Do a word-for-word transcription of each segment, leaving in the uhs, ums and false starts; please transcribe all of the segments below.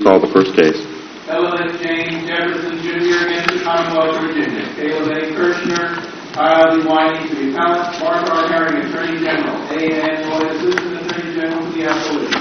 call the first case. Elliott James Jefferson Junior against the Commonwealth of Virginia. Caleb A. Kirshner, Kyle D. Whiting to the appellant, Mark R. Herring, Attorney General. A. N. Lloyd, Assistant Attorney General to the appellate.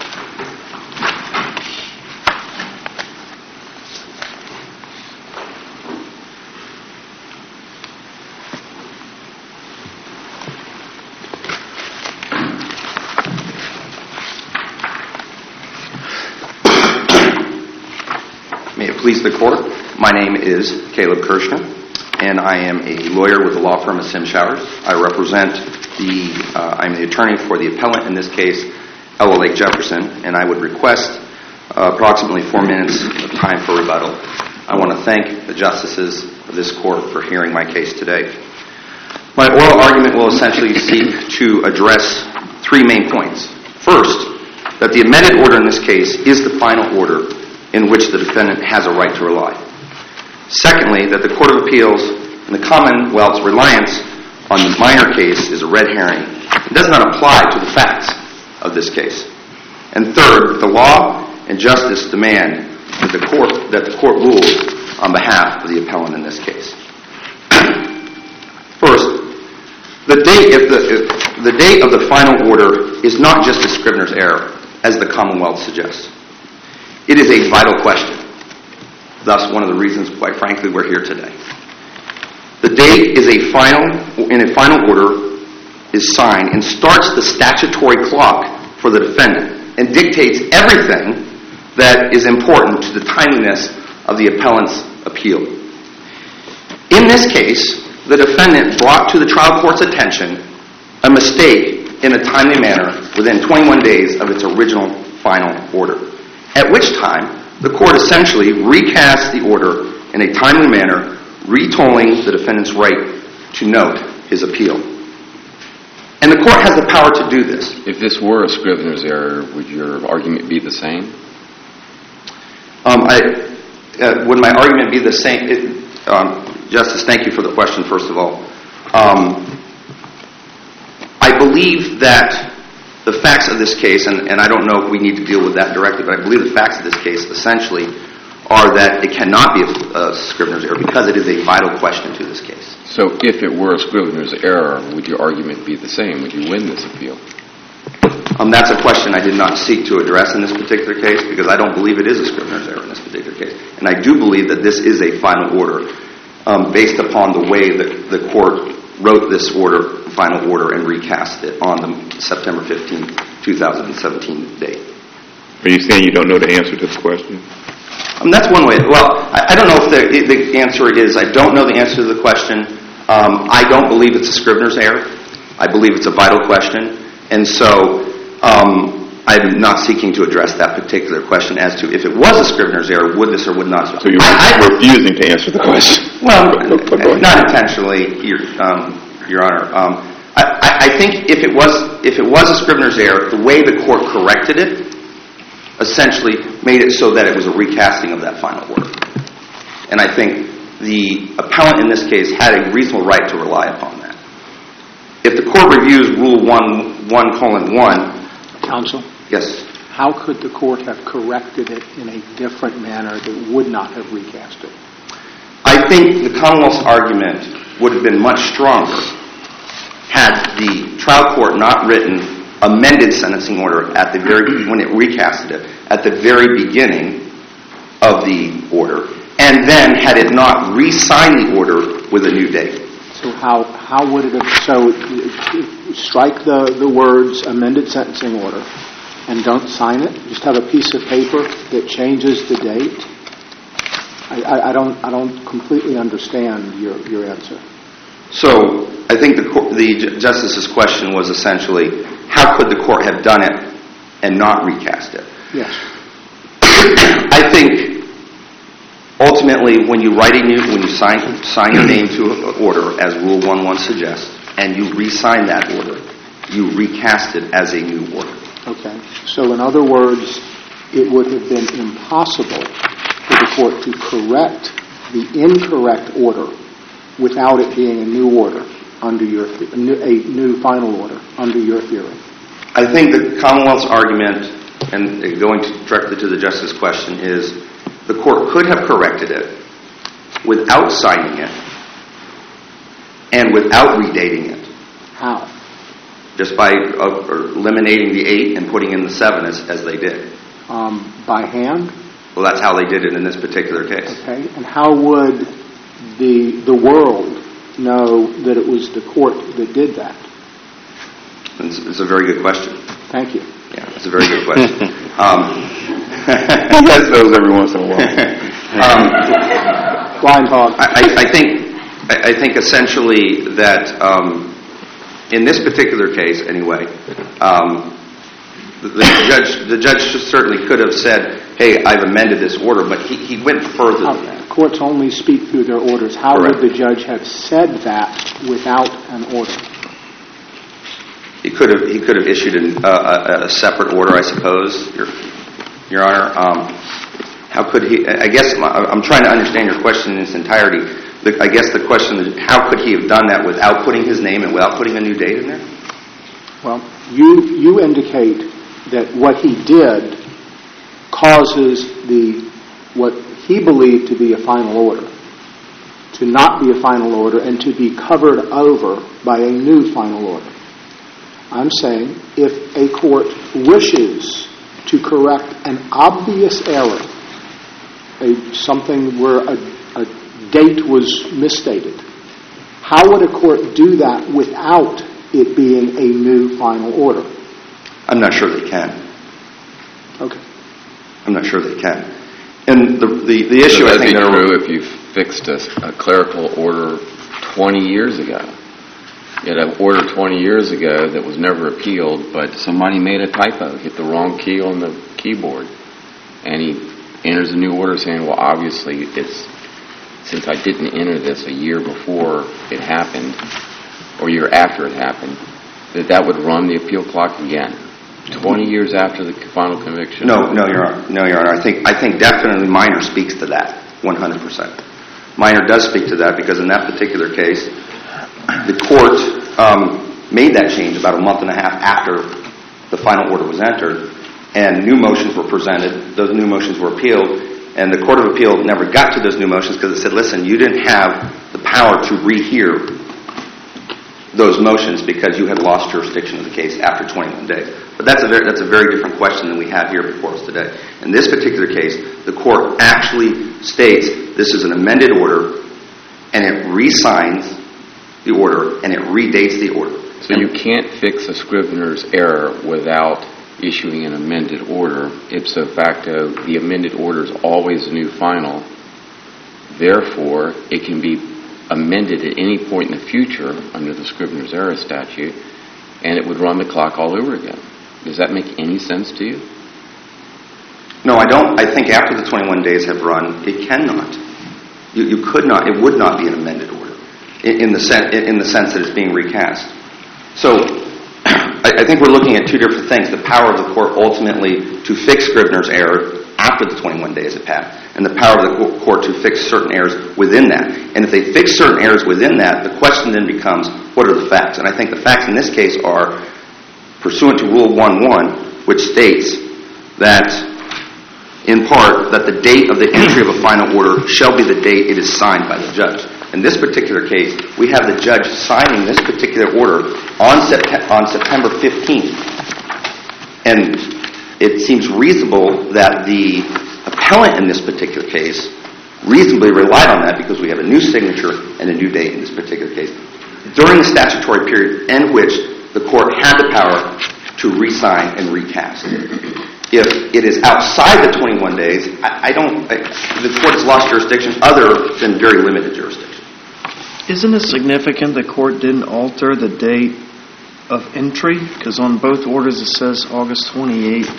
Please the court. My name is Caleb Kirshner, and I am a lawyer with the law firm of Sim Showers. I represent the, uh, I'm the attorney for the appellant in this case, Ella Lake Jefferson, and I would request uh, approximately four minutes of time for rebuttal. I want to thank the justices of this court for hearing my case today. My oral argument will essentially seek to address three main points. First, that the amended order in this case is the final order in which the defendant has a right to rely. Secondly, that the Court of Appeals and the Commonwealth's reliance on the minor case is a red herring. It does not apply to the facts of this case. And third, the law and justice demand that the court that the court rules on behalf of the appellant in this case. First, the date of the, the date of the final order is not just a Scrivener's error, as the Commonwealth suggests. It is a vital question. Thus, one of the reasons, quite frankly, we're here today. The date is a final, in a final order, is signed and starts the statutory clock for the defendant and dictates everything that is important to the timeliness of the appellant's appeal. In this case, the defendant brought to the trial court's attention a mistake in a timely manner within twenty-one days of its original final order. At which time, the court essentially recast the order in a timely manner, retolling the defendant's right to note his appeal. And the court has the power to do this. If this were a Scrivener's error, would your argument be the same? Um, I, uh, would my argument be the same? It, um, Justice, thank you for the question, first of all. Um, I believe that the facts of this case, and, and I don't know if we need to deal with that directly, but I believe the facts of this case essentially are that it cannot be a, a Scrivener's error because it is a vital question to this case. So if it were a Scrivener's error, would your argument be the same? Would you win this appeal? Um, that's a question I did not seek to address in this particular case because I don't believe it is a Scrivener's error in this particular case. And I do believe that this is a final order um, based upon the way that the court wrote this order, final order, and recast it on the September fifteenth, twenty seventeen date. Are you saying you don't know the answer to this question? Um, that's one way. Well, I, I don't know if the, the answer is I don't know the answer to the question. Um, I don't believe it's a Scrivener's error. I believe it's a vital question. And so um, I'm not seeking to address that particular question as to if it was a Scrivener's error, would this or would not. So you're I, I, refusing to answer the question? Well, not intentionally, Your, um, Your Honor. Um, I, I think if it was if it was a Scrivener's error, the way the court corrected it essentially made it so that it was a recasting of that final order. And I think the appellant in this case had a reasonable right to rely upon that. If the court reviews Rule one, one colon one... Counsel? Yes. How could the court have corrected it in a different manner that would not have recast it? I think the Commonwealth's argument would have been much stronger had the trial court not written amended sentencing order at the very when it recasted it at the very beginning of the order, and then had it not re-signed the order with a new date. So how how would it have so strike the, the words amended sentencing order and don't sign it? Just have a piece of paper that changes the date? I, I, I don't I don't completely understand your, your answer. So I think the the justice's question was essentially, how could the court have done it and not recast it? Yes. I think ultimately, when you write a new, when you sign sign your name to an order, as Rule one one suggests, and you re-sign that order, you recast it as a new order. Okay. So in other words, it would have been impossible for the court to correct the incorrect order without it being a new order under your a new final order under your theory. I think the Commonwealth's argument and going to, directly to the Justice's question, is the court could have corrected it without signing it and without redating it. How? Just by uh, eliminating the eight and putting in the seven as, as they did. Um, by hand? Well, that's how they did it in this particular case. Okay. And how would the the world know that it was the court that did that? It's, it's a very good question. Thank you. Yeah, it's a very good question. um, He gets those every once in a while. um, Blind hog. I, I think I, I think essentially that um, in this particular case, anyway, um, the, the judge the judge certainly could have said, "Hey, I've amended this order," but he, he went further How, than that. courts only speak through their orders. How Correct. would the judge have said that without an order? He could have he could have issued an, uh, a, a separate order, I suppose, Your Your Honor. Um, how could he? I guess I'm trying to understand your question in its entirety. The, I guess the question is, how could he have done that without putting his name and without putting a new date in there? Well, you you indicate that what he did causes the what he believed to be a final order to not be a final order and to be covered over by a new final order. I'm saying if a court wishes to correct an obvious error, a, something where a, a date was misstated, how would a court do that without it being a new final order? I'm not sure they can. Okay. I'm not sure they can. And the the, the issue, So I that'd think, be there true if you fixed a, a clerical order twenty years ago. You had an order twenty years ago that was never appealed, but somebody made a typo, hit the wrong key on the keyboard, and he enters a new order saying, well, obviously, it's since I didn't enter this a year before it happened, or a year after it happened, that that would run the appeal clock again, twenty years after the final conviction. No, no, Your Honor. No, Your Honor. I think I think definitely Minor speaks to that, one hundred percent. Minor does speak to that because in that particular case, the court um, made that change about a month and a half after the final order was entered, and new motions were presented. Those new motions were appealed, and the Court of Appeal never got to those new motions because it said, listen, you didn't have the power to rehear those motions because you had lost jurisdiction of the case after twenty-one days. But that's a very, that's a very different question than we have here before us today. In this particular case, the court actually states this is an amended order, and it re-signs the order, and it redates the order. So you can't fix a scrivener's error without issuing an amended order. Ipso facto, the amended order is always a new final. Therefore, it can be amended at any point in the future under the scrivener's error statute, and it would run the clock all over again. Does that make any sense to you? No, I don't. I think after the twenty-one days have run, it cannot. You, you could not. It would not be an amended order in, in the sen- in the sense that it's being recast. So, I, I think we're looking at two different things: the power of the court ultimately to fix scrivener's error after the twenty-one days have passed, and the power of the court to fix certain errors within that. And if they fix certain errors within that, the question then becomes, what are the facts? And I think the facts in this case are pursuant to Rule one one, which states that, in part, that the date of the entry of a final order shall be the date it is signed by the judge. In this particular case, we have the judge signing this particular order on, Sept- on September fifteenth. And it seems reasonable that the appellant in this particular case reasonably relied on that because we have a new signature and a new date in this particular case during the statutory period in which the court had the power to re-sign and recast. If it is outside the twenty-one days, I, I don't, I, the court has lost jurisdiction other than very limited jurisdiction. Isn't it significant the court didn't alter the date of entry? Because on both orders it says August twenty-eighth.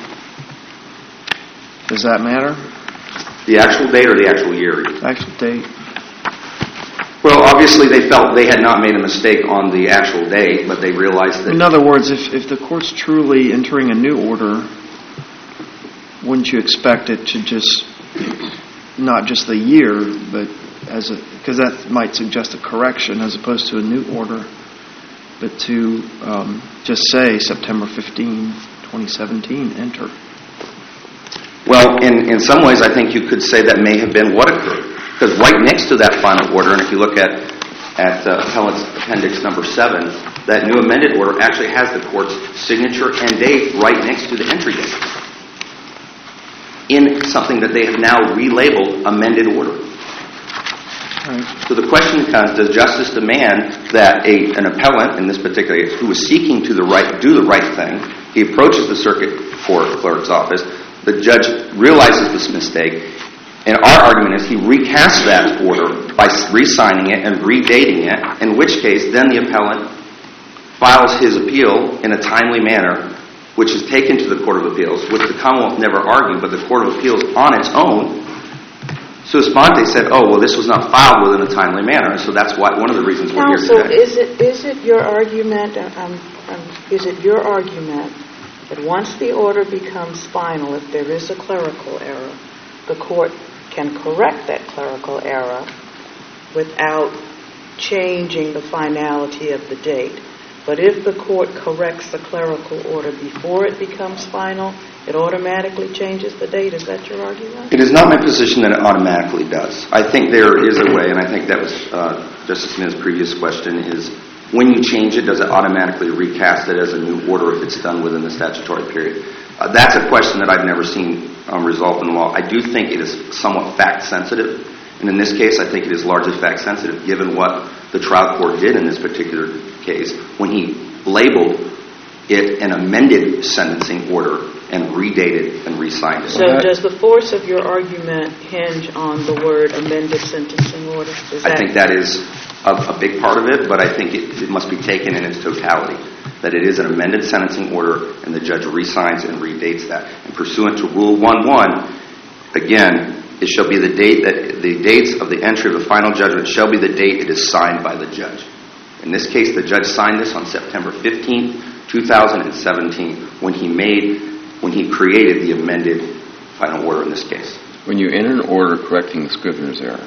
Does that matter? The actual date or the actual year? Actual date. Well, obviously they felt they had not made a mistake on the actual date, but they realized that... In other words, if, if the court's truly entering a new order, wouldn't you expect it to just, not just the year, but as a, because that might suggest a correction as opposed to a new order, but to um, just say September fifteenth, twenty seventeen, enter. Well, in, in some ways, I think you could say that may have been what occurred. Because right next to that final order, and if you look at, at uh, Appellant's Appendix number seven, that new amended order actually has the court's signature and date right next to the entry date in something that they have now relabeled amended order. Right. So the question becomes, does justice demand that a, an appellant, in this particular case, who is seeking to the right, do the right thing, he approaches the circuit court clerk's office, the judge realizes this mistake, and our argument is he recasts that order by re-signing it and redating it, in which case then the appellant files his appeal in a timely manner, which is taken to the Court of Appeals, which the Commonwealth never argued, but the Court of Appeals on its own, sua sponte, said, oh, well, this was not filed within a timely manner, so that's why one of the reasons we're Counsel, here today. is it is it your argument? Um, um, is it your argument that once the order becomes final, if there is a clerical error, the court can correct that clerical error without changing the finality of the date? But if the court corrects the clerical order before it becomes final, it automatically changes the date. Is that your argument? It is not my position that it automatically does. I think there is a way, and I think that was uh, Justice Smith's previous question, is when you change it, does it automatically recast it as a new order if it's done within the statutory period? Uh, that's a question that I've never seen um, resolved in law. I do think it is somewhat fact-sensitive, and in this case, I think it is largely fact-sensitive, given what the trial court did in this particular case when he labeled it an amended sentencing order and redated and re-signed it. So does the force of your argument hinge on the word amended sentencing order? Is I think that is a, a big part of it, but I think it, it must be taken in its totality, that it is an amended sentencing order and the judge re-signs and redates that. And pursuant to Rule one one, again, it shall be the date that the dates of the entry of the final judgment shall be the date it is signed by the judge. In this case, the judge signed this on September fifteenth, two thousand seventeen, when he made, when he created the amended final order in this case. When you enter an order correcting the Scrivener's error,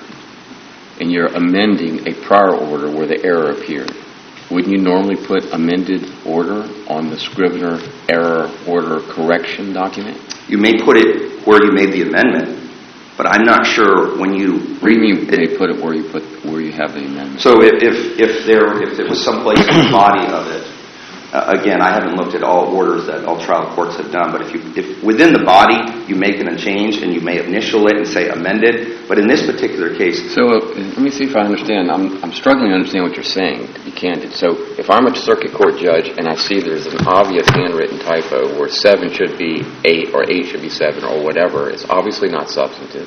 and you're amending a prior order where the error appeared, wouldn't you normally put amended order on the Scrivener error order correction document? You may put it where you made the amendment, but I'm not sure when you... What do you mean they put it where you put where you have the amendment? So if if, if there if there was someplace in the body of it, uh, again, I haven't looked at all orders that all trial courts have done, but if you if within the body you make a change and you may initial it and say amended, but in this particular case... So uh, let me see if I understand. I'm I'm struggling to understand what you're saying, to be candid. So if I'm a circuit court judge and I see there's an obvious handwritten typo where seven should be eight or eight should be seven or whatever, it's obviously not substantive.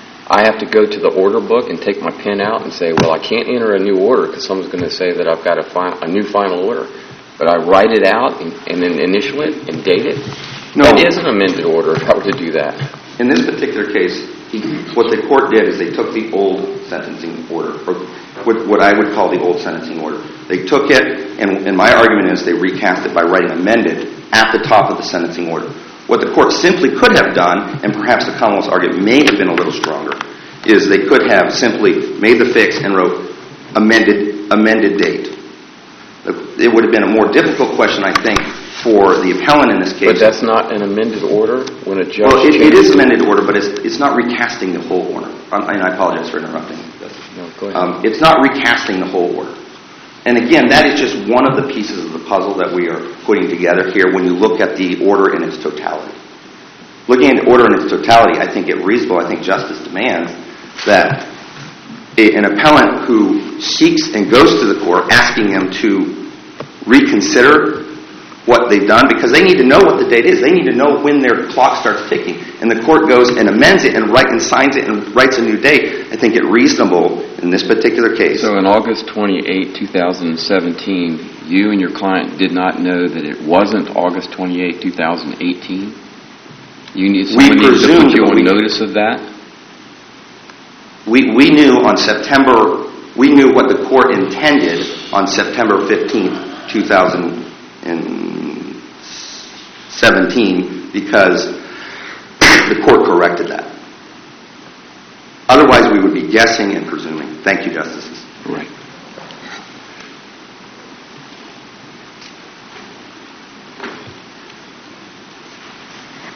I have to go to the order book and take my pen out and say, well, I can't enter a new order because someone's going to say that I've got a, fi- a new final order. But I write it out and, and then initial it and date it. No. That is an amended order if I were to do that. In this particular case, he, what the court did is they took the old sentencing order, or what, what I would call the old sentencing order. They took it, and, and my argument is they recast it by writing amended at the top of the sentencing order. What the court simply could have done, and perhaps the Commonwealth's argument may have been a little stronger, is they could have simply made the fix and wrote amended amended date. It would have been a more difficult question, I think, for the appellant in this case. But that's not an amended order when a judge... Well, it, it is amended order, but it's it's not recasting the whole order. Um, and I apologize for interrupting. No, go ahead. Um, it's not recasting the whole order. And again, that is just one of the pieces of the puzzle that we are putting together here when you look at the order in its totality. Looking at the order in its totality, I think it reasonable, I think justice demands that a, an appellant who seeks and goes to the court asking them to reconsider what they've done, because they need to know what the date is. They need to know when their clock starts ticking. And the court goes and amends it and, write, and signs it and writes a new date. I think it reasonable in this particular case. So on August twenty-eighth, twenty seventeen, you and your client did not know that it wasn't August twenty-eighth, twenty eighteen? You need someone needs to put you on notice of that? We we knew on September, we knew what the court intended on September fifteenth, two thousand seventeen, because the court corrected that. Otherwise, we would be guessing and presuming. Thank you, Justices. Right.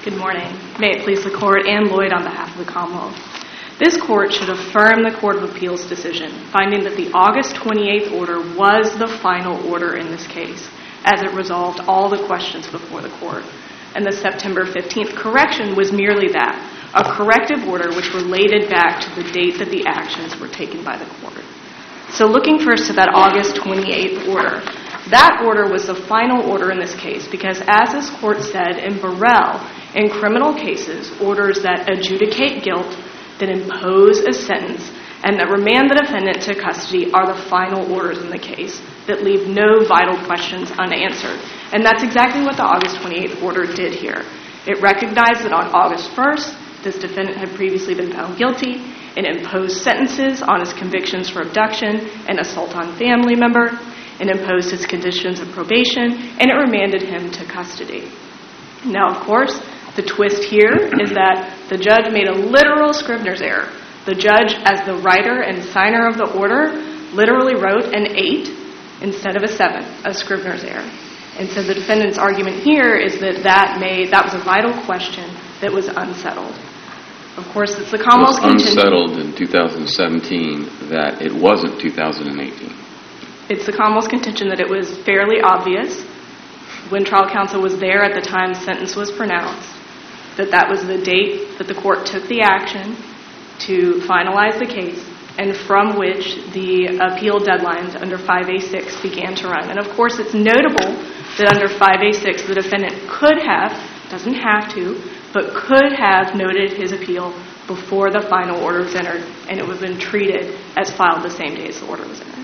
Good morning. May it please the Court, Ann Lloyd on behalf of the Commonwealth. This Court should affirm the Court of Appeals decision, finding that the August twenty-eighth order was the final order in this case, as it resolved all the questions before the Court. And the September fifteenth correction was merely that, a corrective order which related back to the date that the actions were taken by the Court. So looking first at that August twenty-eighth order, that order was the final order in this case because, as this Court said in Burrell, in criminal cases, orders that adjudicate guilt, that impose a sentence, and that remand the defendant to custody are the final orders in the case that leave no vital questions unanswered. And that's exactly what the August twenty-eighth order did here. It recognized that on August first, this defendant had previously been found guilty and imposed sentences on his convictions for abduction and assault on family member, and imposed his conditions of probation, and it remanded him to custody. Now, of course, the twist here is that the judge made a literal Scrivener's error. The judge, as the writer and signer of the order, literally wrote an eight instead of a seven, a Scrivener's error. And so the defendant's argument here is that that made that was a vital question that was unsettled. Of course, it's the Commonwealth's contention. It was unsettled in two thousand seventeen that it wasn't two thousand eighteen. It's the Commonwealth's contention that it was fairly obvious when trial counsel was there at the time the sentence was pronounced that that was the date that the court took the action to finalize the case and from which the appeal deadlines under five A six began to run. And of course, it's notable that under five A six the defendant could have, doesn't have to, but could have noted his appeal before the final order was entered, and it would have been treated as filed the same day as the order was entered.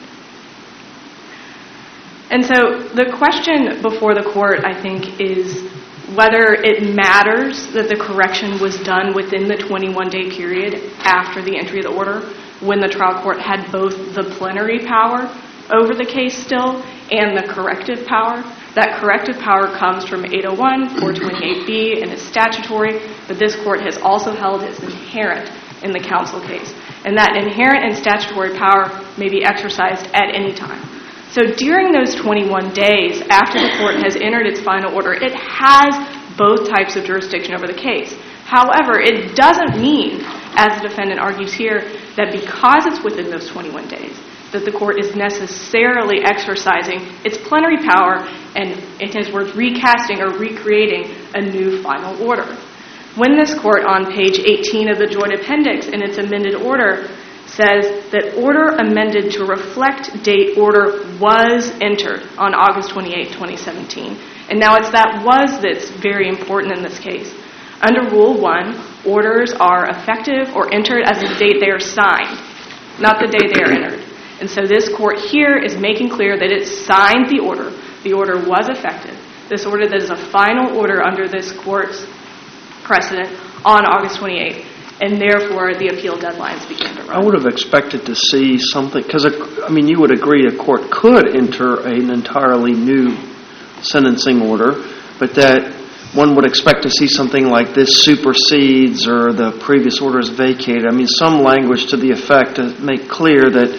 And so the question before the court, I think, is whether it matters that the correction was done within the twenty-one day period after the entry of the order, when the trial court had both the plenary power over the case still and the corrective power. That corrective power comes from eight oh one, four twenty-eight B, and is statutory, but this court has also held it's inherent in the counsel case. And that inherent and statutory power may be exercised at any time. So during those twenty-one days after the court has entered its final order, it has both types of jurisdiction over the case. However, it doesn't mean, as the defendant argues here, that because it's within those twenty-one days, that the court is necessarily exercising its plenary power and, in his words, recasting or recreating a new final order. When this court on page eighteen of the joint appendix in its amended order says that order amended to reflect date order was entered on August twenty-eighth, twenty seventeen. And now it's that was that's very important in this case. Under Rule one, orders are effective or entered as the date they are signed, not the day they are entered. And so this court here is making clear that it signed the order. The order was effective. This order that is a final order under this court's precedent on August twenty-eighth. And therefore, the appeal deadlines began to run. I would have expected to see something, because, I mean, you would agree a court could enter an entirely new sentencing order, but that one would expect to see something like this supersedes or the previous order is vacated. I mean, some language to the effect to make clear that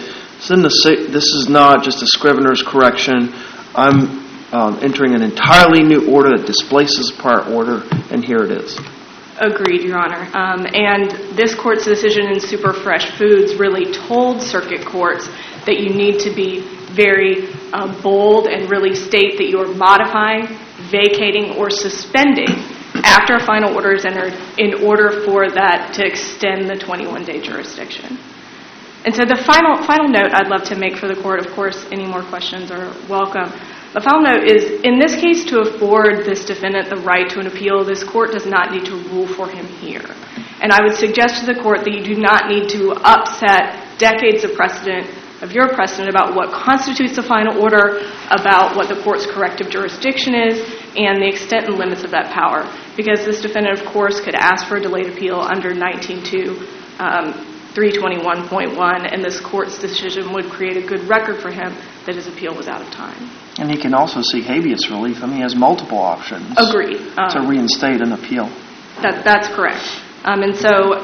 this is not just a Scrivener's correction. I'm um, entering an entirely new order that displaces a prior order, and here it is. Agreed, Your Honor. Um, and this court's decision in Super Fresh Foods really told circuit courts that you need to be very uh, bold and really state that you are modifying, vacating, or suspending after a final order is entered in order for that to extend the twenty-one day jurisdiction. And so the final final note I'd love to make for the court, of course, any more questions are welcome. The final note is, in this case, to afford this defendant the right to an appeal, this court does not need to rule for him here. And I would suggest to the court that you do not need to upset decades of precedent, of your precedent, about what constitutes a final order, about what the court's corrective jurisdiction is, and the extent and limits of that power. Because this defendant, of course, could ask for a delayed appeal under nineteen two, um, three twenty-one point one, and this court's decision would create a good record for him that his appeal was out of time. And he can also seek habeas relief. I mean, he has multiple options. Agreed. Um, to reinstate an appeal. That, that's correct. Um, and so,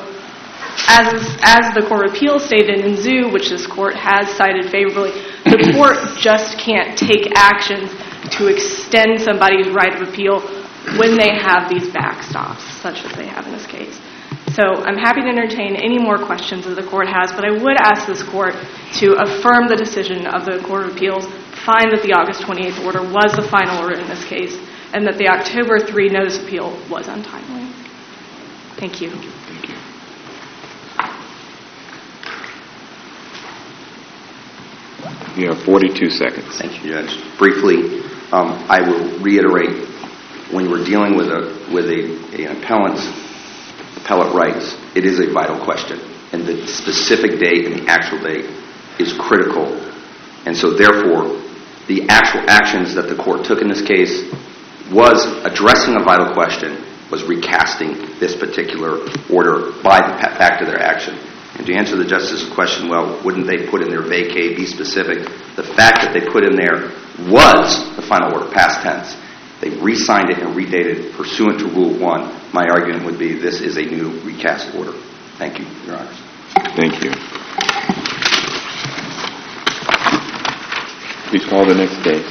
as as the Court of Appeals stated in Zhu, which this court has cited favorably, the court just can't take actions to extend somebody's right of appeal when they have these backstops, such as they have in this case. So I'm happy to entertain any more questions that the court has, but I would ask this court to affirm the decision of the Court of Appeals, find that the August twenty-eighth order was the final order in this case, and that the October third notice appeal was untimely. Thank you. Thank you. You have forty-two seconds. Thank you, Judge. Briefly, um, I will reiterate, when we're dealing with a with a, an appellant's appellate rights, it is a vital question, and the specific date and the actual date is critical. And so, therefore, the actual actions that the court took in this case was addressing a vital question, was recasting this particular order by the fact of their action. And to answer the Justice's question, well, wouldn't they put in their vacate, be specific? The fact that they put in there was the final order, past tense. They re-signed it and redated pursuant to Rule one. My argument would be this is a new recast order. Thank you, Your Honors. Thank you. Please call the next case.